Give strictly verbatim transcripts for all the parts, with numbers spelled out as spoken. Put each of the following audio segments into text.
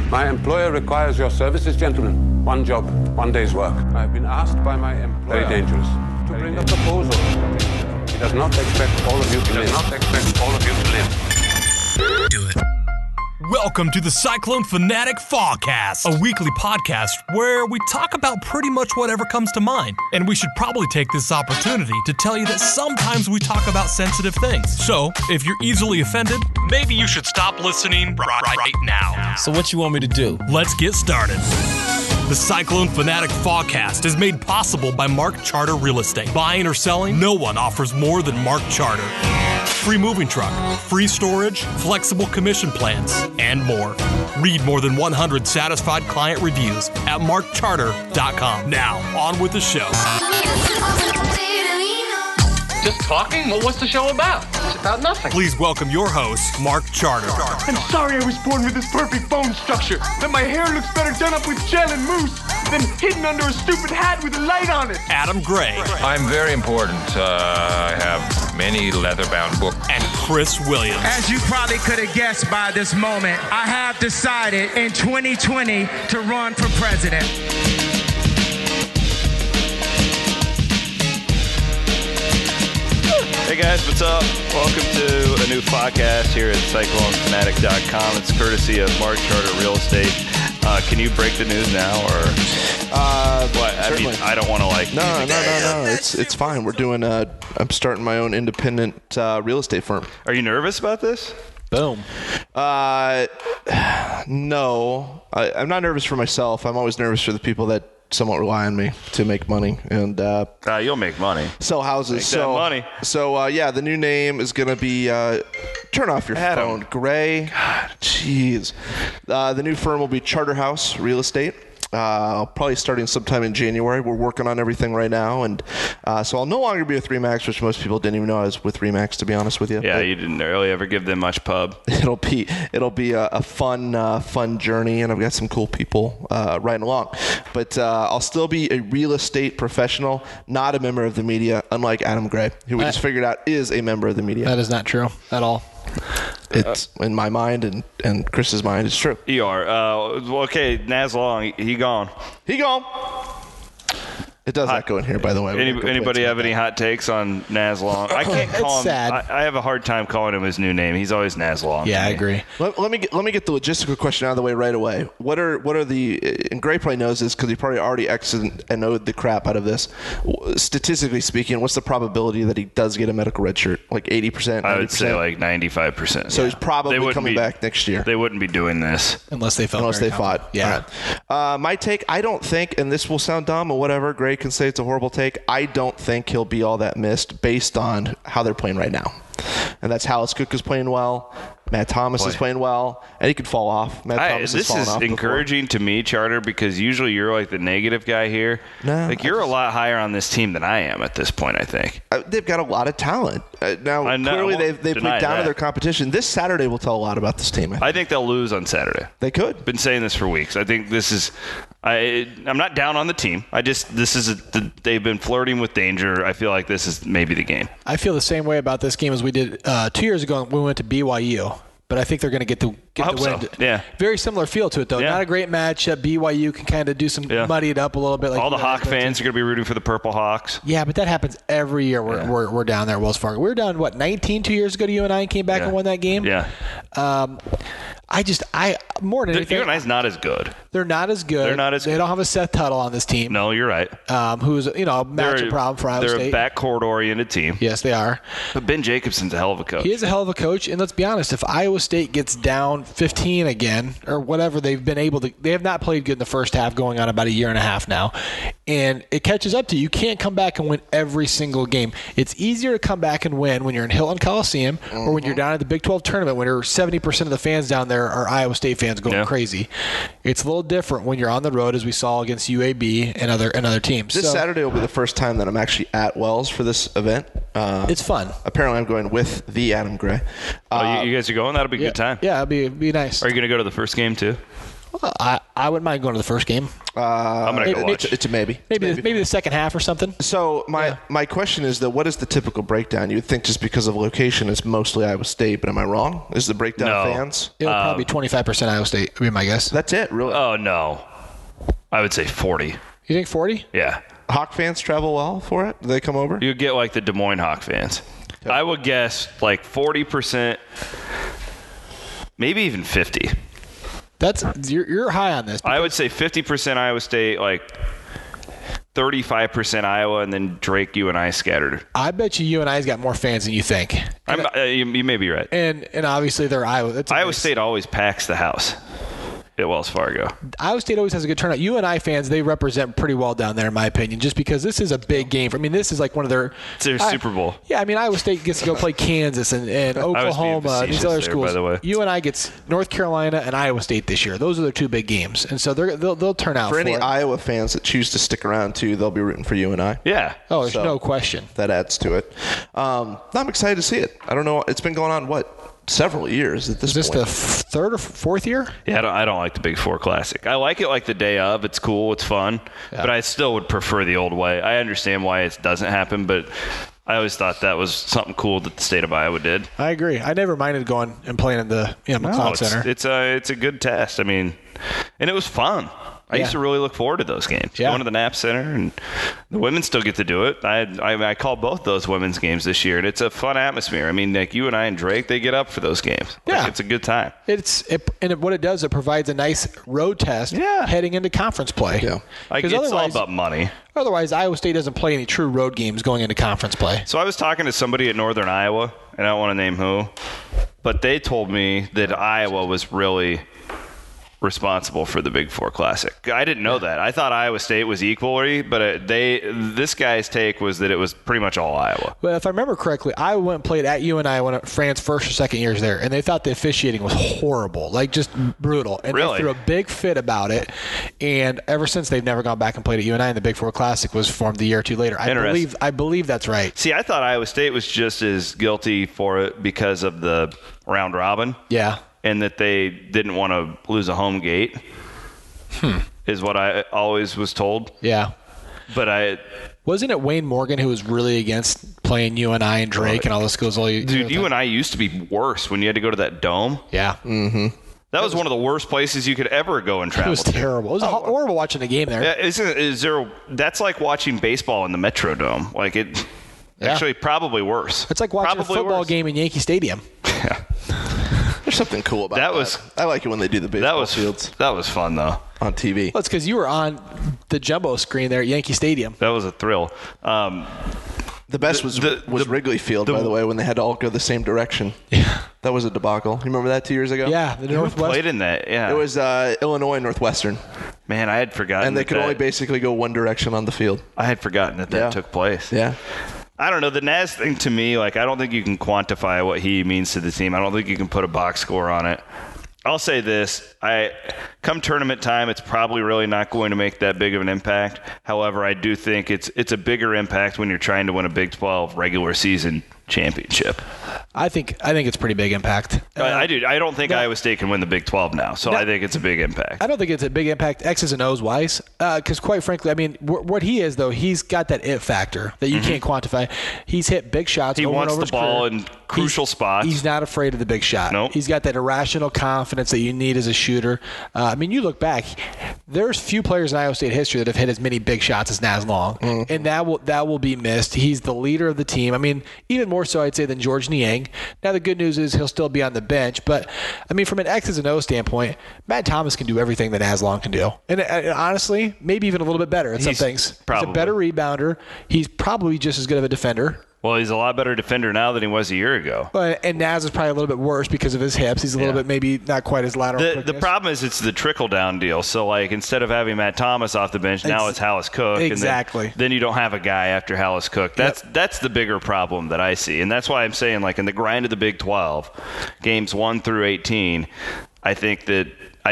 My employer requires your services, gentlemen. One job, one day's work. I've been asked by my employer, very dangerous, to bring a proposal. He does not expect all of you to live. Does not expect all of you to live. Do it. Welcome to the Cyclone Fanatic Fawcast, a weekly podcast where we talk about pretty much whatever comes to mind. And we should probably take this opportunity to tell you that sometimes we talk about sensitive things. So, if you're easily offended, maybe you should stop listening right, right now. So what you want me to do? Let's get started. The Cyclone Fanatic Fawcast is made possible by Mark Charter Real Estate. Buying or selling, no one offers more than Mark Charter. Free moving truck, free storage, flexible commission plans, and more. Read more than one hundred satisfied client reviews at mark charter dot com. Now, on with the show. Just talking? Well, what's the show about? It's about nothing. Please welcome your host, Mark Charter. I'm sorry I was born with this perfect bone structure, that my hair looks better done up with gel and mousse than hidden under a stupid hat with a light on it. Adam Gray. I'm very important. Uh, I have many leather-bound books. And Chris Williams. As you probably could have guessed by this moment, I have decided in twenty twenty to run for president. Hey guys, what's up? Welcome to a new podcast here at cyclone fanatic dot com. It's courtesy of Mark Charter Real Estate. Uh, can you break the news now, or uh, what? I certainly. mean, I don't want to like. No, no, no, no. It's it's fine. We're doing. Uh, I'm starting my own independent uh, real estate firm. Are you nervous about this? Boom. Uh, no, I, I'm not nervous for myself. I'm always nervous for the people that somewhat rely on me to make money and uh, uh, you'll make money. Sell houses. Make so that money. So uh, yeah, the new name is gonna be uh, turn off your Adam. phone, Gray. God, jeez. Uh, the new firm will be Charterhouse Real Estate. Uh, probably starting sometime in January. We're working on everything right now, and uh, so I'll no longer be with Remax, which most people didn't even know I was with Remax, to be honest with you. Yeah, but you didn't really ever give them much pub. It'll be it'll be a, a fun uh, fun journey, and I've got some cool people uh, riding along. But uh, I'll still be a real estate professional, not a member of the media, unlike Adam Gray, who we just figured out is a member of the media. That is not true at all. It's in my mind and, and Chris's mind. It's true. You are. Uh, well, okay, Naz Long, he gone. He gone. It does Hot, not go in here, by the way. Any, anybody have any hot takes on Naz Long? I can't call it's him. Sad. I, I have a hard time calling him his new name. He's always Naz Long. Yeah, I me. agree. Let, let me get, let me get the logistical question out of the way right away. What are what are the and Gray probably knows this because he probably already exited and owed the crap out of this. Statistically speaking, what's the probability that he does get a medical red shirt? Like eighty percent. I would say like ninety-five percent. So yeah. He's probably coming be, back next year. They wouldn't be doing this unless they felt unless they confident. fought. Yeah. Right. Uh, my take, I don't think, and this will sound dumb or whatever. Gray can say it's a horrible take. I don't think he'll be all that missed based on how they're playing right now. And that's Hallis Cook is playing well. Matt Thomas Boy. is playing well, and he could fall off. Matt I, Thomas this has is fallen off encouraging before. to me, Charter, because usually you're like the negative guy here. No, like I you're just, a lot higher on this team than I am at this point, I think. Uh, they've got a lot of talent. Uh, now, I know, clearly, I they've, they've deny played down that. to their competition. This Saturday will tell a lot about this team. I, I think they'll lose on Saturday. They could. Been saying this for weeks. I think this is. I I'm not down on the team. I just this is a, the, they've been flirting with danger. I feel like this is maybe the game. I feel the same way about this game as we did uh, two years ago when we went to B Y U. But I think they're going to get the get I the hope win. so. Yeah. Very similar feel to it though. Yeah. Not a great matchup. B Y U can kind of do some Yeah. muddy it up a little bit. Like All the you guys Hawk fans are going to be rooting for the Purple Hawks. Yeah, but that happens every year. We're, Yeah. we're, we're down there at Wells Fargo. We were down, what, nineteen two years ago to U N I and came back Yeah. and won that game? Yeah. Um, I just, I more than anything. U N I's not as good. They're not as good. They're not as They good. don't have a Seth Tuttle on this team. No, you're right. Um, who's, you know, a matchup They're, problem for Iowa they're State. a backcourt-oriented team. Yes, they are. But Ben Jacobson's a hell of a coach. He is a hell of a coach, and let's be honest, if Iowa State gets down fifteen again, or whatever they've been able to, they have not played good in the first half going on about a year and a half now, and it catches up to you. You can't come back and win every single game. It's easier to come back and win when you're in Hilton Coliseum mm-hmm. or when you're down at the Big twelve tournament when seventy percent of the fans down there are Iowa State fans going yeah. crazy. It's a little different when you're on the road, as we saw against U A B and other and other teams. This so, Saturday will be the first time that I'm actually at Wells for this event. Uh, it's fun. Apparently, I'm going with the Adam Gray. Oh, Uh, you, you guys are going? That'll be a yeah, good time. Yeah, it'll be, be nice. Are you going to go to the first game, too? Well, I, I wouldn't mind going to the first game. Uh, I'm going to go maybe, watch. It's a maybe. Maybe maybe, maybe the second half or something. So my, Yeah. my question is that what is the typical breakdown? You would think just because of location it's mostly Iowa State, but am I wrong? Is the breakdown No. fans? It would probably be twenty-five percent Iowa State would be my guess. That's it, really. Oh, no. I would say forty. You think forty? Yeah. Hawk fans travel well for it? Do they come over? You get like the Des Moines Hawk fans. I would guess like forty percent, maybe even fifty. That's you're, you're high on this. I would say fifty percent Iowa State, like thirty-five percent Iowa, and then Drake, you and I scattered. I bet you U N I's got more fans than you think. I'm, uh, you, you may be right. And and obviously they're Iowa. That's Iowa nice. State always packs the house at Wells Fargo. Iowa State always has a good turnout. U N I fans, they represent pretty well down there, in my opinion, just because this is a big game. For, I mean, this is like one of their It's their I, Super Bowl. Yeah, I mean, Iowa State gets to go play Kansas and, and Oklahoma, these other there, schools. by the way. U N I gets North Carolina and Iowa State this year. Those are their two big games, and so they're, they'll they'll turn out For for, any it. Iowa fans that choose to stick around too, they'll be rooting for you and I. Yeah. Oh, there's So- no question. That adds to it. Um, I'm excited to see it. I don't know. It's been going on, what, several years at this Is this point. the f- third or fourth year? Yeah, I don't, I don't like the Big Four Classic. I like it like the day of. It's cool. It's fun. Yeah. But I still would prefer the old way. I understand why it doesn't happen, but I always thought that was something cool that the state of Iowa did. I agree. I never minded going and playing in the you know, McLeod No, it's, Center. it's a it's a good test. I mean, and it was fun. I Yeah. used to really look forward to those games. Yeah. Going to the Knapp Center, and the women still get to do it. I I, I call both those women's games this year, and it's a fun atmosphere. I mean, like you and I and Drake, they get up for those games. Like, Yeah. it's a good time. It's it, and it, what it does, it provides a nice road test Yeah. heading into conference play. Yeah. Like, 'Cause it's all otherwise- about money. Otherwise, Iowa State doesn't play any true road games going into conference play. So I was talking to somebody at Northern Iowa, and I don't want to name who, but they told me that Iowa was really responsible for the Big Four Classic. I didn't know that. I thought Iowa State was equally, but it, they this guy's take was that it was pretty much all Iowa. But if I remember correctly, Iowa went and played at U N I when Fran's first or second years there, and they thought the officiating was horrible, like just brutal. And Really? they threw a big fit about it. And ever since, they've never gone back and played at U N I, and the Big Four Classic was formed the year or two later. I Interesting. believe I believe that's right. See, I thought Iowa State was just as guilty for it because of the round robin. Yeah. And that they didn't want to lose a home gate, Hmm. is what I always was told. Yeah. But I, Wasn't it Wayne Morgan who was really against playing U N I and Drake and all those schools? All you, dude, you and I used to be worse when you had to go to that dome. Yeah. Mm-hmm. That was, one of the worst places you could ever go and It travel was to. terrible. It was Oh. horrible watching the game there. Yeah, isn't is there? That's like watching baseball in the Metrodome. Like it, Yeah. actually, probably worse. It's like watching probably a football worse. game in Yankee Stadium. Yeah. There's something cool about that. That was- I like it when they do the baseball That was fields that was fun though. on T V. Well, it's because you were on the jumbo screen there at Yankee Stadium. That was a thrill. Um, The best was the- was the- Wrigley Field, the- by the way, when they had to all go the same direction. Yeah. That was a debacle. You remember that two years ago? Yeah, the who Northwest. played in that? Yeah, It was uh, Illinois Northwestern, man. I had forgotten. and they that could only that- basically go one direction on the field. I had forgotten that that Yeah. took place. Yeah. I don't know. The Naz thing to me, like, I don't think you can quantify what he means to the team. I don't think you can put a box score on it. I'll say this. I come tournament time, it's probably really not going to make that big of an impact. However, I do think it's it's a bigger impact when you're trying to win a Big twelve regular season championship. I think I think it's pretty big impact. Uh, I, I do. I don't think no. Iowa State can win the Big twelve now, so No. I think it's a big impact. I don't think it's a big impact X's and O's wise, because quite frankly, I mean, wh- what he is though, he's got that it factor that you can't quantify. He's hit big shots. Mm-hmm. He over wants and over the his ball career. in crucial he's, spots. He's not afraid of the big shot. Nope. He's got that irrational confidence that you need as a shooter. Uh, I mean, you look back, there's few players in Iowa State history that have hit as many big shots as Naz Long, Mm-hmm. and that will that will be missed. He's the leader of the team. I mean, even more so, I'd say, than George Niang. Now, the good news is he'll still be on the bench, but I mean, from an X's and O's standpoint, Matt Thomas can do everything that Naz Long can do, and, and honestly, maybe even a little bit better at some He's things. probably- He's a better rebounder. He's probably just as good of a defender. Well, he's a lot better defender now than he was a year ago. But, and Naz is probably a little bit worse because of his hips. He's a little Yeah. bit maybe not quite as lateral. The, quickness. the problem is it's the trickle down deal. So like instead of having Matt Thomas off the bench, now Ex- it's Hallis Cook. Exactly. And then, then you don't have a guy after Hallis Cook. That's that's the bigger problem that I see, and that's why I'm saying like in the grind of the Big twelve, games one through eighteen, I think that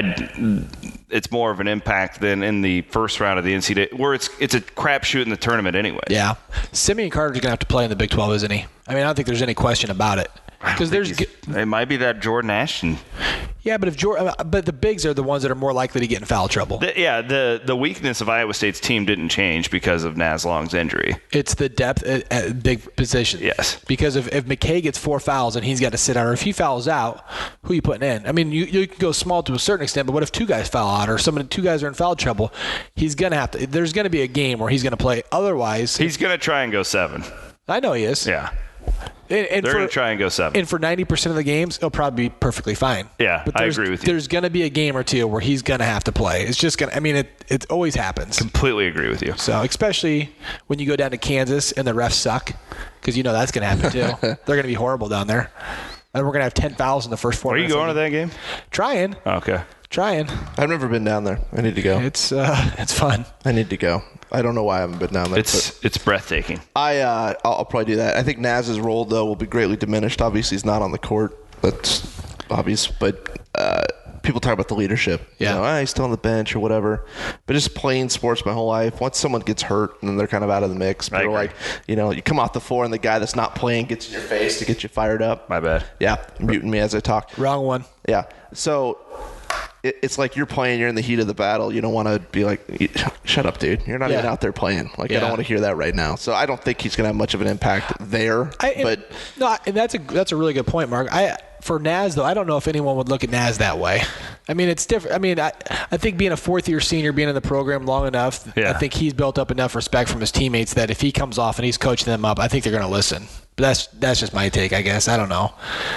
I it's more of an impact than in the first round of the N C double A, where it's it's a crapshoot in the tournament anyway. Yeah. Simeon Carter's going to have to play in the Big twelve, isn't he? I mean, I don't think there's any question about it. Because there's it might be that Jordan Ashton. Yeah, but if Jordan, but the bigs are the ones that are more likely to get in foul trouble. The, yeah, the the weakness of Iowa State's team didn't change because of Naz Long's injury. It's the depth at, at big positions. Yes. Because if, if McKay gets four fouls and he's got to sit out, or if he fouls out, who are you putting in? I mean, you, you can go small to a certain extent, but what if two guys foul out or some of the two guys are in foul trouble? He's going to have to – there's going to be a game where he's going to play. Otherwise – He's going to try and go seven. I know he is. Yeah. And, and They're for, going to try and go seven. And for ninety percent of the games, he'll probably be perfectly fine. Yeah, but I agree with you. There's going to be a game or two where he's going to have to play. It's just going to – I mean, it, it always happens. Completely agree with you. So, especially when you go down to Kansas and the refs suck, because you know that's going to happen too. They're going to be horrible down there. And we're going to have ten fouls in the first four Are you minutes. going to that game? Trying. Okay. Trying. I've never been down there. I need to go. It's uh, it's fun. I need to go. I don't know why I haven't been down there. It's it's breathtaking. I uh, I'll, I'll probably do that. I think Naz's role though will be greatly diminished. Obviously, he's not on the court. That's obvious. But uh, people talk about the leadership. Yeah. You know, ah, he's still on the bench or whatever. But just playing sports my whole life. Once someone gets hurt, and then they're kind of out of the mix. People are like, you know, you come off the floor and the guy that's not playing gets in your face to get you fired up. My bad. Yeah, muting me as I talk. Wrong one. Yeah. So it, it's like you're playing, you're in the heat of the battle. You don't want to be like, shut up, dude. You're not Yeah. even out there playing. Like, Yeah. I don't want to hear that right now. So I don't think he's going to have much of an impact there. I, and, but no, and that's a that's a really good point, Mark. I for Naz though, I don't know if anyone would look at Naz that way. I mean, it's different. I mean, I, I think being a fourth year senior, being in the program long enough, Yeah. I think he's built up enough respect from his teammates that if he comes off and he's coaching them up, I think they're going to listen. But that's that's just my take, I guess. I don't know.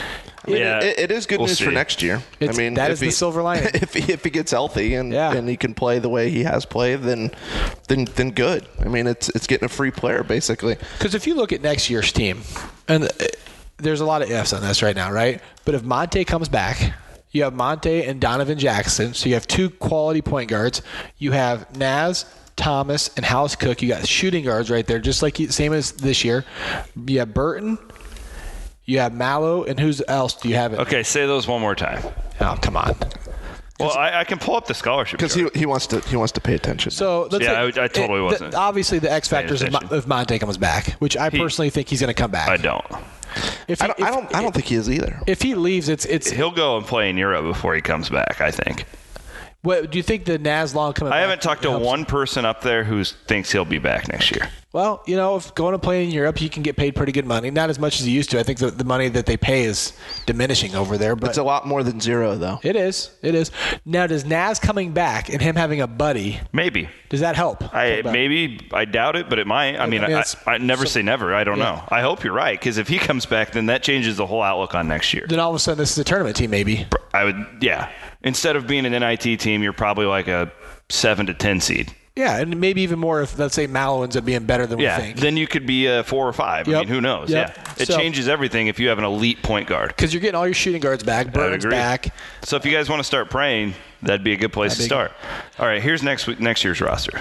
Yeah, it, it is good we'll news see. for next year. It's- I mean, that if is the he- silver lining. If he, if he gets healthy and Yeah. and he can play the way he has played, then then then good. I mean, it's it's getting a free player basically. Because if you look at next year's team, and uh, there's a lot of ifs on this right now, right? But if Monte comes back, you have Monte and Donovan Jackson, so you have two quality point guards. You have Naz, Thomas, and House Cook. You got shooting guards right there, just like you, same as this year. You have Burton. You have Mallow, and who's else do you have? It? Okay, say those one more time. Oh, come on. Well, I, I can pull up the scholarship Because chart. he, he wants to he wants to pay attention. So let's Yeah, say- I- I totally it- wasn't the- obviously, the X factor is if, attention. Mo- if Monte comes back, which I He- personally think he's going to come back. I don't. If I he, don't if, I don't I don't think he is either. If he leaves, it's it's. He'll go and play in Europe before he comes back, I think. What do you think the Naz Long coming? I back haven't talked to helps? one person up there who thinks he'll be back next year. Well, you know, if going to play in Europe, you can get paid pretty good money. Not as much as you used to. I think the, the money that they pay is diminishing over there. But It's a lot more than zero though. it is. It is. Now, does Naz coming back and him having a buddy, Maybe. does that help? I maybe I doubt it, but it might. I mean, I mean, I, it's- I never so- say never. I don't Yeah. know. I hope you're right, because if he comes back, then that changes the whole outlook on next year. Then all of a sudden, this is a tournament team, maybe. I would, yeah. Instead of being an N I T team, you're probably like a seven to ten seed. Yeah, and maybe even more if, let's say, Mallow ends up being better than Yeah. we think. Then you could be a four or five. I Yep. mean, who knows? Yep. Yeah. It So- changes everything if you have an elite point guard. Because you're getting all your shooting guards back. I would Burton's agree. back. So if you guys want to start praying, that'd be a good place That'd to be start. All right, here's next week, next year's roster.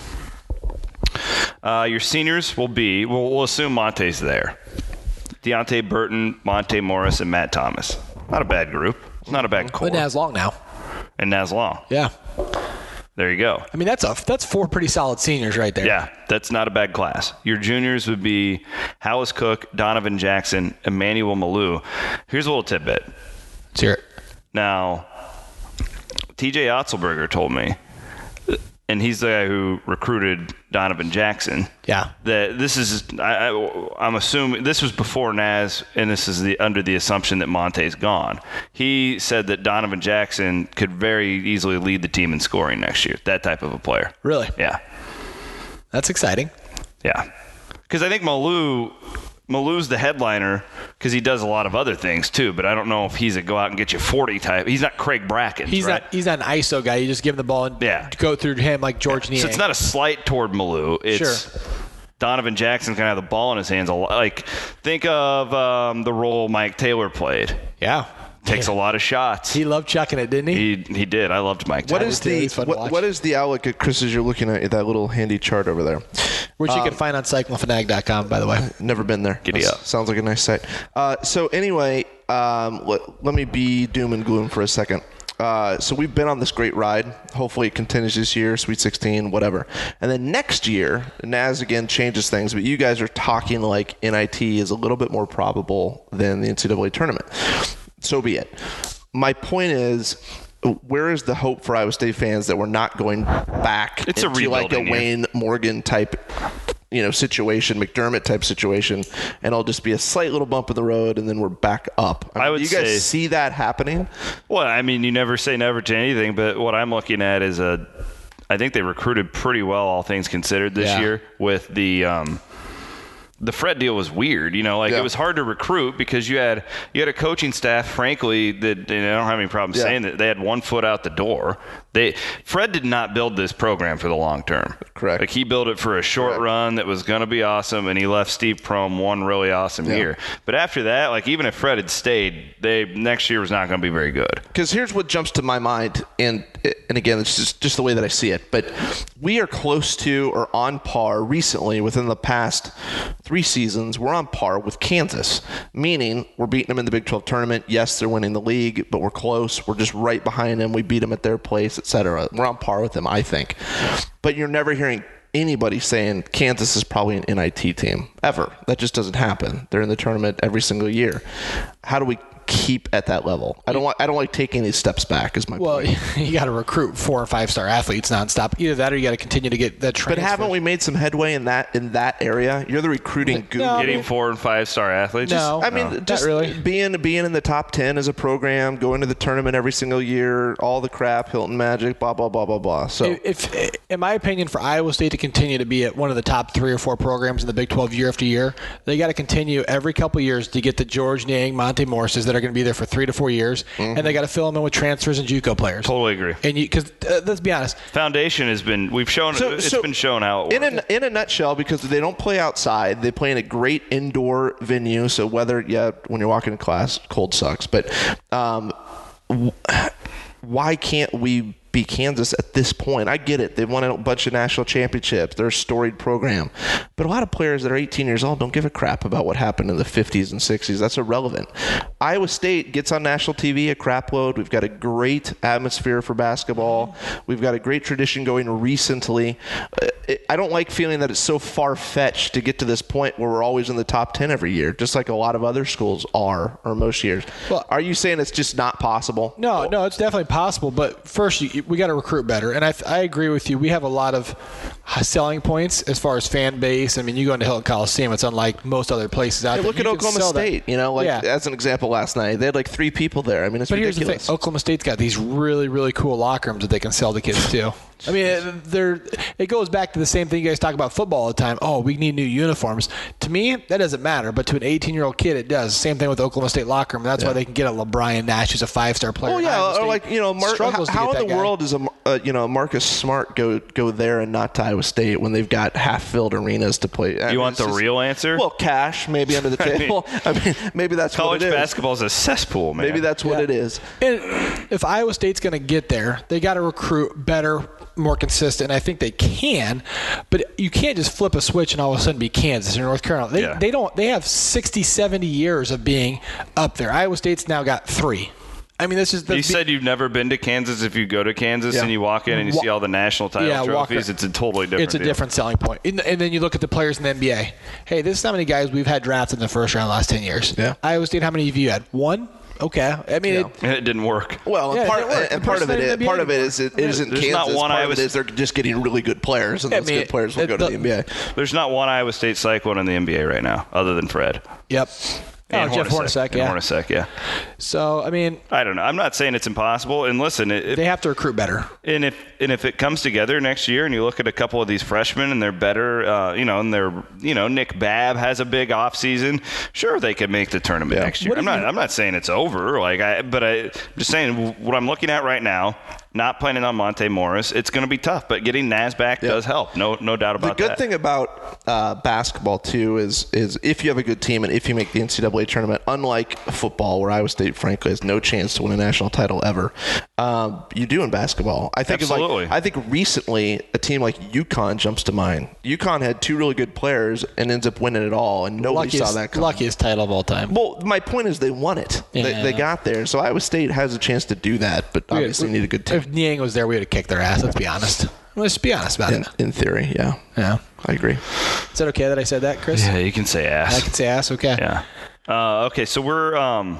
Uh, your seniors will be, we'll, we'll assume Monte's there. Deontay Burton, Monte Morris, and Matt Thomas. Not a bad group. Not a bad core. But Naz Long now. And Naz Long. Yeah. There you go. I mean, that's a that's four pretty solid seniors right there. Yeah, that's not a bad class. Your juniors would be Hollis Cook, Donovan Jackson, Emmanuel Malou. Here's a little tidbit. Let's hear it. Now, T J Otzelberger told me, and he's the guy who recruited Donovan Jackson. Yeah. That this is, I, I, I'm assuming this was before Naz, and this is the under the assumption that Monte's gone. He said that Donovan Jackson could very easily lead the team in scoring next year. That type of a player. Really? Yeah. That's exciting. Yeah. Because I think Malou, Malou's the headliner because he does a lot of other things too, but I don't know if he's a go out and get you forty type. He's not Craig Brackens, He's right? not he's not an I S O guy. You just give him the ball and Yeah. go through him like George Niang. So it's not a slight toward Malou. It's Sure. Donovan Jackson's going to have the ball in his hands a lot. Like, think of um, the role Mike Taylor played. Yeah. Takes a lot of shots. He loved chucking it, didn't he? He he did. I loved Mike What Taylor. is too. the He's fun to what, watch. what is the outlook at Chris as you're looking at that little handy chart over there? Which you can find on cyclone fanag dot com, by the way. Never been there. Giddy That's- up. Sounds like a nice site. Uh, so anyway, um, let, let me be doom and gloom for a second. Uh, so we've been on this great ride. Hopefully it continues this year, Sweet sixteen, whatever. And then next year, N A S again changes things, but you guys are talking like N I T is a little bit more probable than the N C double A tournament. So be it. My point is, where is the hope for Iowa State fans that we're not going back it's into a like a year. Wayne Morgan type, you know, situation, McDermott type situation, and it'll just be a slight little bump in the road, and then we're back up. I, mean, I would do you guys say, see that happening? Well, I mean, you never say never to anything, but what I'm looking at is a. I think they recruited pretty well, all things considered, this Yeah. year with the. Um, The Fred deal was weird, you know, like Yeah. it was hard to recruit because you had you had a coaching staff, frankly, that, and I don't have any problem Yeah. saying that they had one foot out the door. They Fred did not build this program for the long term. Correct. Like he built it for a short Correct. run that was going to be awesome, and he left Steve Prohm one really awesome Yeah. year. But after that, like even if Fred had stayed, they next year was not going to be very good. Because here's what jumps to my mind, and and again, it's just, just the way that I see it. But we are close to or on par recently within the past three seasons. We're on par with Kansas, meaning we're beating them in the Big twelve tournament. Yes, they're winning the league, but we're close. We're just right behind them. We beat them at their place, et cetera. We're on par with them, I think. But you're never hearing anybody saying Kansas is probably an N I T team ever. That just doesn't happen. They're in the tournament every single year. How do we keep at that level? I don't want I don't like taking these steps back is my Well, point. you got to recruit four or five star athletes nonstop. Either that or you got to continue to get that But transfer. haven't we made some headway in that in that area? You're the recruiting guru. No, I Getting mean- four and five star athletes. No. I mean, Not just really. being being in the top ten as a program, going to the tournament every single year, all the crap, Hilton Magic, blah blah blah blah blah. So If, if, in my opinion, for Iowa State to continue to be at one of the top three or four programs in the Big twelve year after year, they got to continue every couple of years to get the George Niang, Monte Morses that are going to be there for three to four years, Mm-hmm. and they got to fill them in with transfers and JUCO players. Totally agree. And you, because uh, let's be honest, Foundation has been we've shown So- it's so been shown how it works. in a, in a nutshell, because they don't play outside, they play in a great indoor venue. So whether, yeah, when you're walking to class, cold sucks. But um, w- why can't we be Kansas at this point? I get it. They've won a bunch of national championships. They're a storied program. But a lot of players that are eighteen years old don't give a crap about what happened in the fifties and sixties. That's irrelevant. Iowa State gets on national T V a crap load. We've got a great atmosphere for basketball. We've got a great tradition going recently. Uh, it, I don't like feeling that it's so far-fetched to get to this point where we're always in the top ten every year, just like a lot of other schools are, or most years. Well- are you saying it's just not possible? no, no, it's definitely possible. But first, you, we got to recruit better. And I, I agree with you. We have a lot of selling points as far as fan base. I mean, you go into Hilton Coliseum, it's unlike most other places out Hey, there. look You at can Oklahoma sell that. State, you know, like Yeah. as an example last night. They had like three people there. I mean, it's But here's ridiculous. the thing: Oklahoma State's got these really, really cool locker rooms that they can sell to kids too. I mean, it- they're it goes back to the same thing you guys talk about football all the time. Oh, we need new uniforms. To me, that doesn't matter, but to an eighteen-year-old kid, it does. Same thing with the Oklahoma State locker room. That's why they can get a LeBron Nash, who's a five-star player. Oh and yeah, Iowa or State like you know, Mar- how, struggles to how get in the that guy. world does a uh, you know Marcus Smart go go there and not to Iowa State when they've got half-filled arenas to play? I You mean, want it's the just- real answer? Well, cash maybe under the I mean- table. I mean, maybe that's College what it is. basketball is a cesspool, man. Maybe that's what Yeah. it is. And if Iowa State's going to get there, they got to recruit better, more consistent. And I think they can, but you can't just flip a switch and all of a sudden be Kansas or North Carolina. They, Yeah. they don't. They have sixty, seventy years of being up there. Iowa State's now got three. I mean, this is the You said you've never been to Kansas. If you go to Kansas Yeah. and you walk in and you Wa- see all the national title Yeah, walk trophies, in. it's a totally different it's a deal. different selling point. And, and then you look at the players in the N B A. Hey, this is how many guys we've had drafted in the first round the last ten years. Yeah. Iowa State, how many have you had? One? Okay. I mean, Yeah. it, And it didn't work. Well, Yeah, and part, it worked. and The part of person it in is the N B A part of it anymore. is it, it isn't There's Kansas. not one part Iowa of it is they're just getting really good players, and I those mean, good players will it- go to the- the N B A. There's not one Iowa State Cyclone in the N B A right now, other than Fred. yep. Oh, And Jeff Hornacek, And yeah. Hornacek, yeah. So, I mean, I don't know. I'm not saying it's impossible. And listen, it, they have to recruit better. And if and if it comes together next year, and you look at a couple of these freshmen, and they're better, uh, you know, and they're, you know, Nick Babb has a big offseason, sure, they could make the tournament Yeah. next year. What I'm if not you- I'm not saying it's over, like I, but I, I'm just saying what I'm looking at right now. not planning on Monte Morris. It's going to be tough, but getting Naz back Yeah. does help. No, no doubt about that. The good that. thing about uh, basketball too is is if you have a good team and if you make the N C double A tournament, unlike football where Iowa State frankly has no chance to win a national title ever, um, you do in basketball. I think of Absolutely. like I think recently a team like UConn jumps to mind. UConn had two really good players and ends up winning it all, and nobody luckiest, saw that coming. luckiest title of all time. Well, my point is they won it. Yeah. They, they got there. So Iowa State has a chance to do that, but We- obviously we- need a good team. If Niang was there, we would have kicked their ass. Let's be honest. Let's be honest about In, it. in theory, yeah. Yeah. I agree. Is that okay that I said that, Chris? Yeah, you can say ass. I can say ass. Okay. Yeah. Uh, okay, so we're um,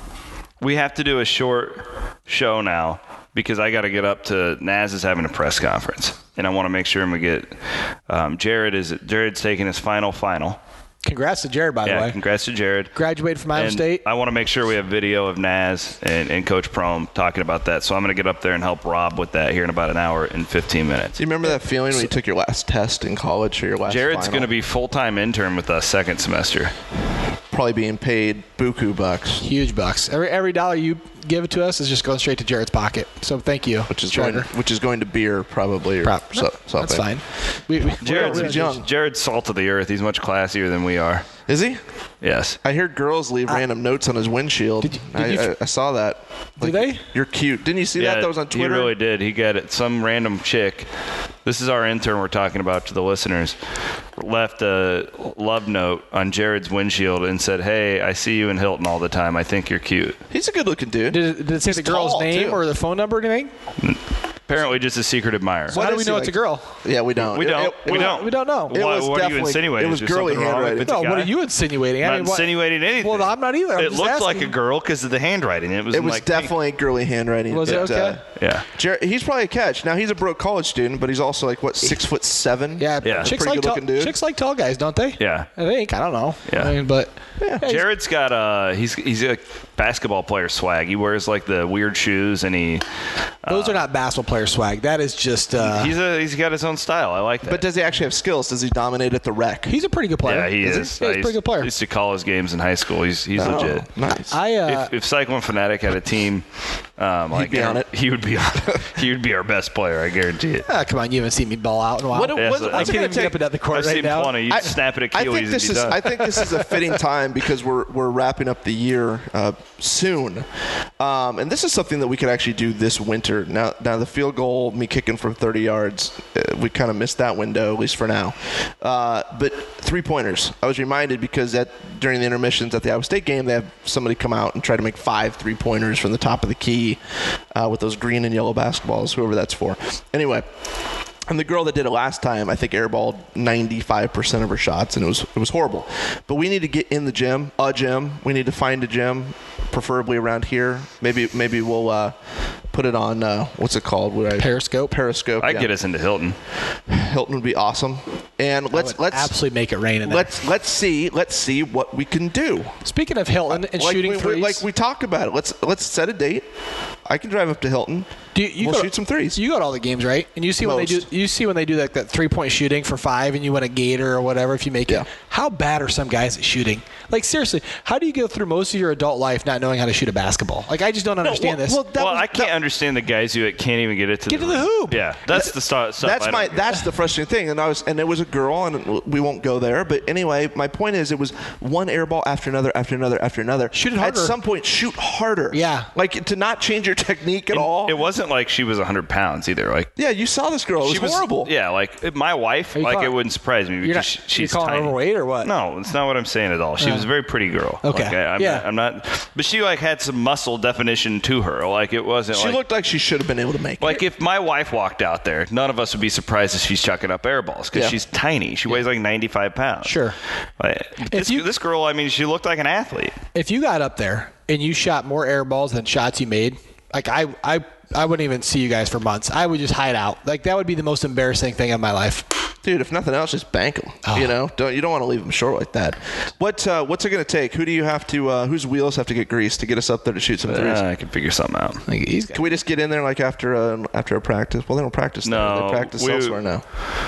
we have to do a short show now because I got to get up to Naz is having a press conference, and I want to make sure we get um, Jared is Jared's taking his final final. Congrats to Jared, by yeah, the way. congrats to Jared. Graduated from Iowa And State. I want to make sure we have video of Naz and, and Coach Prohm talking about that. So I'm going to get up there and help Rob with that here in about an hour and fifteen minutes. Do you remember that feeling when you took your last test in college or your last Jared's going to final? be full-time intern with us second semester. Probably being paid buku bucks. Huge bucks. Every every dollar you give it to us is just going straight to Jared's pocket. So thank you, Which is Charter. going, which is going to beer probably. Or Prop. so, That's something. fine. We, we, Jared's, we don't- young. Jared's salt of the earth. He's much classier than we are. Is he? Yes. I hear girls leave random notes on his windshield. Did you- did I, you- I, I saw that. Do they? You're cute. Didn't you see Yeah, that? That was on Twitter. He really did. He got it. Some random chick. This is our intern we're talking about to the listeners. Left a love note on Jared's windshield and said, "Hey, I see you in Hilton all the time. I think you're cute." He's a good-looking dude. Did it, did it say He's the girl's tall, name too. or the phone number or anything? Apparently, just a secret admirer. So how What do we is he know it's a like? girl? Yeah, we don't. We It- don't. it- it we was- don't. We don't know. It Why- was what are you definitely- insinuating? it was Is there girly something wrong handwriting. if it's a No, what guy? are you insinuating? I'm I not mean, what- insinuating anything. Well, I'm not either. I'm It just looked like asking. a girl because of the handwriting. It was. It in, was like, pink. definitely girly handwriting. Was it But, okay? uh, Yeah. Jared, he's probably a catch. Now he's a broke college student, but he's also like what six foot seven. Yeah, Yeah. chicks Pretty like tall, good-looking dude. chicks like tall guys, don't they? Yeah. I think. I don't know. Yeah. I mean, but yeah, he's- Jared's got uh he's he's a basketball player swag. He wears like the weird shoes and he those are not basketball player swag. That is just. Uh, he's a he's got his own style. I like that. But does he actually have skills? Does he dominate at the rec? he's a pretty good player. yeah, he Is is. Yeah, I he's a used- pretty good player. I used to call his games in high school. He's he's Oh, legit. nice. I uh, If, if Cyclone Fanatic had a team, um, like be on it. he would be on, he would be our best player. I guarantee it. ah, come on, you haven't seen me ball out in a while. What- Yeah, what- so- I what's it can't gonna even get up take? and down the court I've right seen now. plenty. You I- snap at I Achilles think this and be is. done. I think this is a fitting time because we're we're wrapping up the year uh, soon, um, and this is something that we could actually do this winter. Now, now the field goal, me kicking from thirty yards, uh, we kind of missed that window at least for now. Uh, but three pointers. I was reminded because at during the intermissions at the Iowa State game, they have somebody come out and try to make five three pointers from the top of the key uh, with those green and yellow basketballs, whoever that's for. Anyway. And the girl that did it last time, I think airballed ninety-five percent of her shots, and it was it was horrible. But we need to get in the gym, a gym. We need to find a gym, preferably around here. Maybe maybe we'll uh, put it on uh, what's it called? What I, Periscope. Periscope. I'd yeah. get us into Hilton. Hilton would be awesome. And let's Would let's absolutely make it rain in there. let's let's see let's see what we can do. Speaking of Hilton and like shooting we, we- threes, like we talk about it. Let's let's set a date. I can drive up to Hilton. do you, you we'll go to- shoot some threes. You go to all the games, right? And you see when they do. Most. You see when they do like that three point shooting for five, and you win a gator or whatever if you make Yeah. it. How bad are some guys at shooting? Like seriously, how do you go through most of your adult life not knowing how to shoot a basketball? Like I just don't understand well, this. well, that well, was- I can't understand the guys who can't even get it to Get the to the rim. hoop. Yeah, that's the stuff. stuff That's I my don't get. that's the frustrating thing, and I was and it was a girl, and we won't go there. But anyway, my point is, it was one air ball after another, after another, after another. Shoot it harder. At some point, shoot harder. Yeah. like to not change your technique at And all. It wasn't like she was one hundred pounds either. Like yeah, you saw this girl. It was, she was horrible. Yeah, like it- my wife. Are you Like calling- it wouldn't surprise me You're because not- she, you're she's calling her tiny. overweight or what? No, it's not what I'm saying at all. She Uh. was a very pretty girl. Okay. Like, I, I'm, Yeah. not, I'm not. But she like had some muscle definition to her. Like it wasn't. She like, looked like she should have been able to make it. Like if my wife walked out there, none of us would be surprised if she's chucking up air balls because Yeah. she's tiny. She weighs like ninety-five pounds. Sure. Like, this, you- this girl, I mean, she looked like an athlete. If you got up there and you shot more air balls than shots you made, like I, I, I wouldn't even see you guys for months. I would just hide out. Like that would be the most embarrassing thing of my life. Dude, if nothing else, just bank them. Oh. You know, don't you don't want to leave them short like that. What uh, what's it going to take? Who do you have to? Uh, whose wheels have to get greased to get us up there to shoot some threes? Uh, I can figure something out. Like he's got, Can we just get in there like after a, after a practice? Well, they don't practice there. No, They practice we- elsewhere now.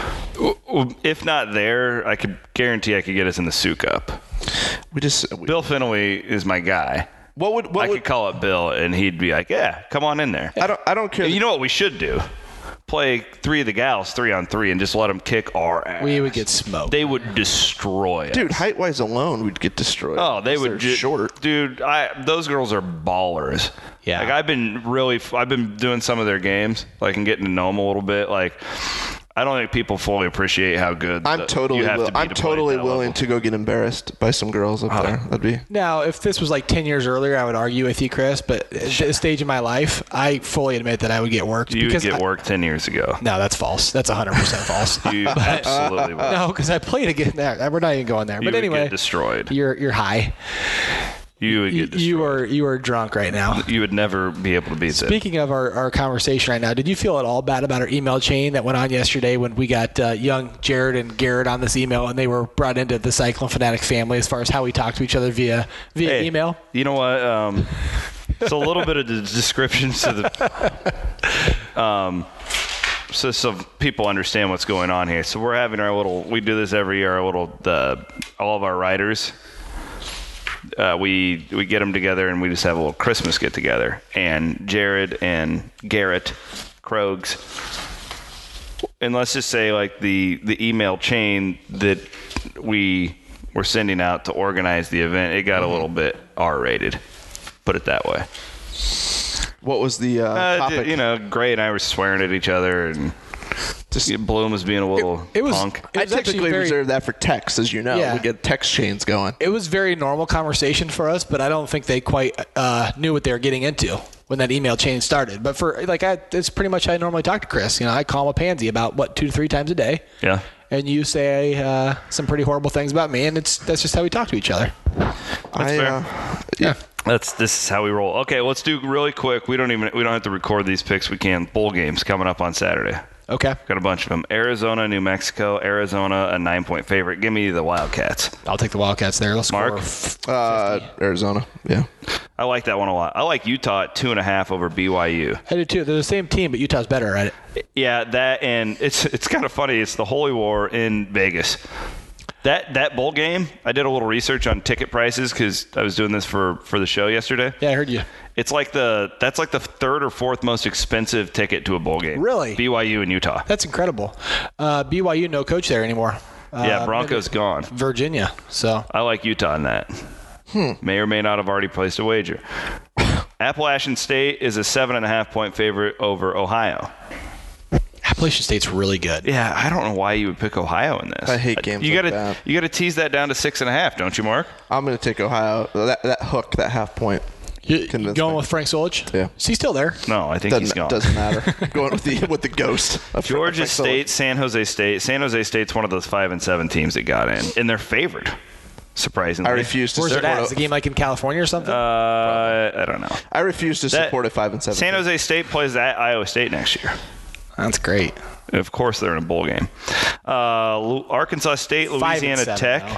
If not there, I could guarantee I could get us in the souk up. We just we, Bill Finley is my guy. What would what I would, could call up Bill, and he'd be like, "Yeah, come on in there." I don't I don't care. You know what we should do? Play three of the gals three on three and just let them kick our ass. We would get smoked. They would destroy us. Dude, height wise alone, we'd get destroyed. Oh, they would They're ju- short. Dude, I those girls are ballers. Yeah. Like I've been really, I've been doing some of their games, like and getting to know them a little bit. Like I don't think people fully appreciate how good. I'm the, totally, you have will, to be I'm to play totally at that willing level. to go get embarrassed by some girls up there. That'd be. Now, if this was like ten years earlier, I would argue with you, Chris. But at this stage of my life, I fully admit that I would get worked. You would because get I, worked ten years ago. No, that's false. That's one hundred percent false. You absolutely would. No, because I played again there. We're not even going there. You But would anyway, get destroyed. you're you're high. You would You, get destroyed. you are you are drunk right now. You would never be able to beat that. Speaking of our, our conversation right now, did you feel at all bad about our email chain that went on yesterday when we got uh, young Jared and Garrett on this email and they were brought into the Cyclone Fanatic family as far as how we talk to each other via via Hey, email? You know what? Um, it's a little bit of the descriptions to the. Um, so so people understand what's going on here. So we're having our little. We do this every year. Our little. The all of our writers. Uh, we we get them together and we just have a little Christmas get together. And Jared and Garrett Krogs, and let's just say like the the email chain that we were sending out to organize the event, it got a little bit R-rated. Put it that way. What was the uh, Uh, topic? you know, Gray and I were swearing at each other, and just Bloom was being a little It- it was- punk. it I was actually typically very- reserve that for text, as you know. Yeah. We get text chains going. It was very normal conversation for us, but I don't think they quite uh, knew what they were getting into when that email chain started. But for like, I, it's pretty much how I normally talk to Chris. You know, I call him a pansy about what two to three times a day. Yeah. And you say uh, some pretty horrible things about me, and it's that's just how we talk to each other. I, fair. uh, Yeah. That's this is how we roll. Okay, let's do really quick. We don't even we don't have to record these picks. We can. Bowl games coming up on Saturday. Okay. Got a bunch of them. Arizona, New Mexico. Arizona, a nine-point favorite. Give me the Wildcats. I'll take the Wildcats there. Let's Mark? score uh, Arizona. Yeah. I like that one a lot. I like Utah at two and a half over B Y U. I do too. They're the same team, but Utah's better at it. Yeah, that and it's it's kind of funny. It's the Holy War in Vegas. That that bowl game, I did a little research on ticket prices because I was doing this for, for the show yesterday. Yeah, I heard you. It's like the that's like the third or fourth most expensive ticket to a bowl game. Really? B Y U and Utah. That's incredible. Uh, B Y U, no coach there anymore. Uh, Yeah, Broncos gone. Virginia. So I like Utah in that. Hmm. May or may not have already placed a wager. Appalachian State is a seven and a half point favorite over Ohio. Appalachian State's really good. Yeah, I don't know why you would pick Ohio in this. I hate games You like gotta that. you gotta tease that down to six and a half, don't you, Mark? I'm going to take Ohio. That, that hook, that half point. You, you Convince going me. with Frank Solich? Yeah. Is he still there? No, I think Doesn't, he's gone. doesn't matter. Going with the with the ghost. of Georgia Frank State, Solich. San Jose State. San Jose State's one of those five and seven teams that got in, and they're favored. Surprisingly, I refuse to Where's it support. at? Is the game like in California or something? Uh, I don't know. I refuse to That- support a five and seven. San team. Jose State plays at Iowa State next year. That's great. Of course, they're in a bowl game. Uh, Lu- Arkansas State, Five and Louisiana seven Tech. now.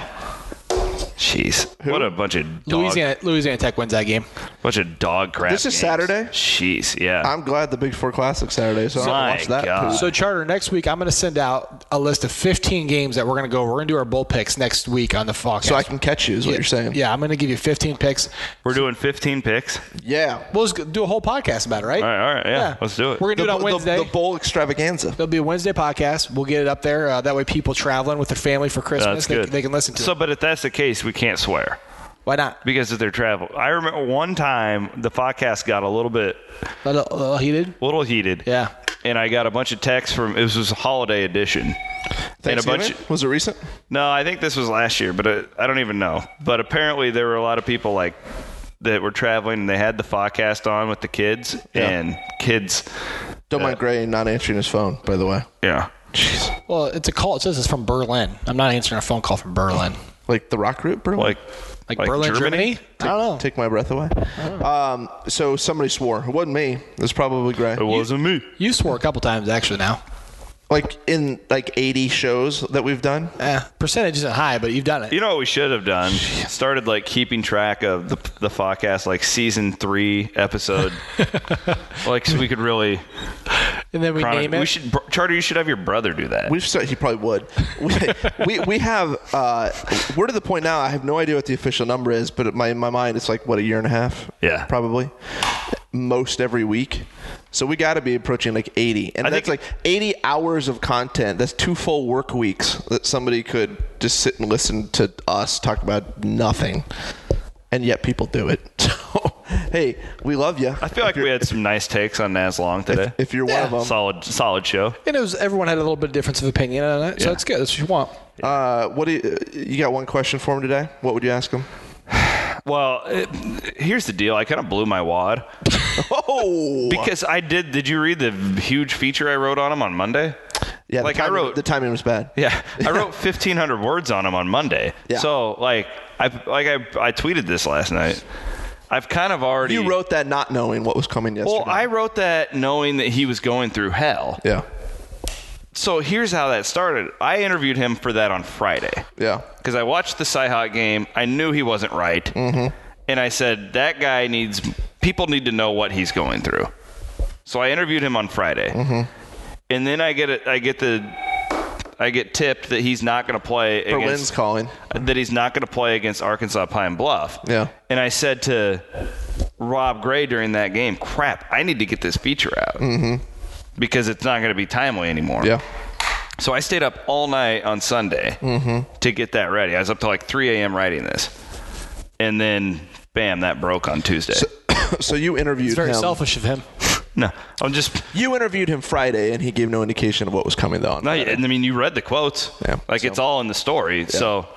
Jeez, what a bunch of dog, Louisiana, Louisiana Tech wins that game. bunch of dog crap. This is games. Saturday? Jeez, yeah. I'm glad the Big Four Classic Saturday, so My I'll watch that. God. poop. So, Charter, next week I'm going to send out a list of fifteen games that we're going to go. We're going to do our bowl picks next week on the Fox. So I can catch you, is what you're saying. Yeah, I'm going to give you fifteen picks. We're doing fifteen picks. Yeah. We'll just do a whole podcast about it, right? All right, all right, yeah, let's do it. We're going to do it on the, Wednesday. the bowl extravaganza. There'll be a Wednesday podcast. We'll get it up there. Uh, that way people traveling with their family for Christmas, That's they, good. they can listen to So, it. but if that's the case, we can't swear Why not? because of their travel. I remember one time the podcast got a little bit, A little, a little heated? a little heated. Yeah. And I got a bunch of texts from it was this holiday edition. And a bunch. Thanksgiving? Was it recent? No, I think this was last year, but it, I don't even know. But apparently, there were a lot of people like that were traveling, and they had the podcast on with the kids, Yeah. and kids. Don't mind Gray not answering his phone, by the way. Yeah. Jeez. Well, it's a call. It says it's from Berlin. I'm not answering a phone call from Berlin. Like the rock group, bro? Like, Like, Berlin, Germany? I don't know. Take my breath away. Um, so somebody swore. It wasn't me. It was probably Gray. It wasn't me. You swore a couple times, actually, now. Like in like eighty shows that we've done. Eh, percentage isn't high, but you've done it. You know what we should have done? Started like keeping track of the the podcast, like season three episode, like so we could really. And then we Chronic- name it. We should Charter. You should have your brother do that. We've started, he probably would. We we, we have uh, we're to the point now. I have no idea what the official number is, but in my in my mind, it's like what a year and a half. Yeah, probably most every week. So we got to be approaching like eighty, and I that's think like eighty hours of content. That's two full work weeks that somebody could just sit and listen to us talk about nothing, and yet people do it. So hey, we love you. I feel like we had some nice takes on Naz Long today. If, if you're Yeah. one of them, solid, solid show. And it was everyone had a little bit of difference of opinion on it, so Yeah. it's good. That's what you want. uh, what do you, you got? One question for him today? What would you ask him? Well, it, here's the deal. I kind of blew my wad. Oh, Because I did. Did you read the huge feature I wrote on him on Monday? yeah. like the I timing, wrote- the timing was bad. Yeah, I wrote fifteen hundred words on him on Monday. Yeah. So like, I like I I tweeted this last night. I've kind of already. You wrote that not knowing what was coming yesterday. Well, I wrote that knowing that he was going through hell. yeah, So here's how that started. I interviewed him for that on Friday. yeah. Because I watched the Cy-Hawk game. I knew he wasn't right. Mm-hmm. And I said, that guy needs, people need to know what he's going through. So I interviewed him on Friday. Mm-hmm. And then I get it, I get the, I get tipped that he's not going to play Berlin's against, calling. that he's not going to play against Arkansas Pine Bluff. Yeah. And I said to Rob Gray during that game, crap, I need to get this feature out. Mm-hmm. Because it's not going to be timely anymore. Yeah. So I stayed up all night on Sunday Mm-hmm. to get that ready. I was up till like three a.m. writing this. And then, bam, that broke on Tuesday. So, so you interviewed It's very him. selfish of him. no, I'm just... You interviewed him Friday, and he gave no indication of what was coming though. on No, Friday. I mean, you read the quotes. Yeah, like, so- it's all in the story. So,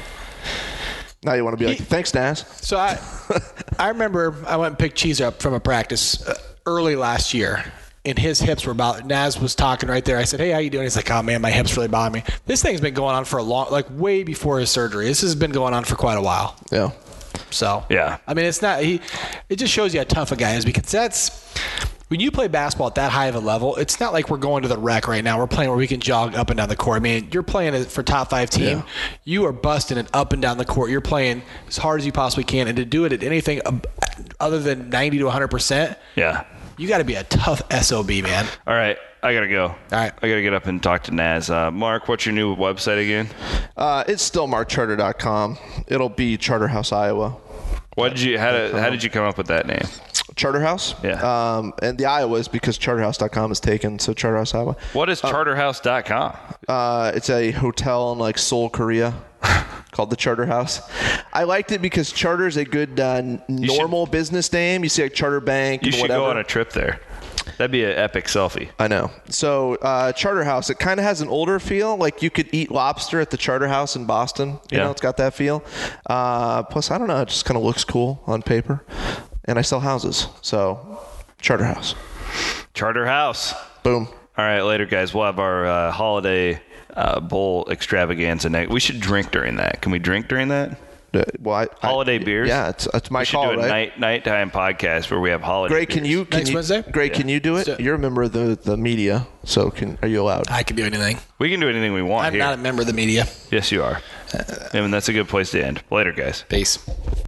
Now you want to be like, thanks, Naz. So I, I remember I went and picked Cheeser up from a practice uh, early last year, and his hips were about. Naz was talking right there. I said, "Hey, how you doing?" He's like, "Oh man, my hips really bother me." This thing's been going on for a long, like way before his surgery. This has been going on for quite a while. Yeah. So Yeah. I mean, it's not he. It just shows you how tough a guy is, because that's when you play basketball at that high of a level. It's not like we're going to the rec right now. We're playing where we can jog up and down the court. I mean, you're playing it for top five team. Yeah. You are busting it up and down the court. You're playing as hard as you possibly can, and to do it at anything ab- other than ninety to one hundred percent, yeah. you got to be a tough S O B, man. All right. I got to go. All right. I got to get up and talk to Naz. Uh, Mark, what's your new website again? Uh, it's still mark charter dot com. It'll be Charterhouse, Iowa. What did you, how did, how did you come up with that name? Charterhouse? Yeah. Um, and the Iowa is because charterhouse dot com is taken, so Charterhouse, Iowa. What is charterhouse dot com? Uh, it's a hotel in like Seoul, Korea, called the Charterhouse. I liked it because charter is a good uh, n- normal business name. You see like Charter Bank You and should whatever. go on a trip there. That'd be an epic selfie. I know. So uh, Charterhouse, it kind of has an older feel. Like you could eat lobster at the Charterhouse in Boston. You Yeah. know, it's got that feel. Uh, plus, I don't know, it just kind of looks cool on paper. And I sell houses. So Charterhouse. Charter House. Boom. All right, later, guys. We'll have our uh, holiday uh, bowl extravaganza next. We should drink during that. Can we drink during that? Uh, well, I, Holiday I, beers? Yeah, it's, it's my we should call, do a right? night nighttime podcast where we have holiday Greg, beers. can you can Next you, Wednesday? Greg, Yeah. can you do it? So- You're a member of the, the media, so can are you allowed? I can do anything. We can do anything we want I'm here. not a member of the media. Yes, you are. I mean, that's a good place to end. Later, guys. Peace.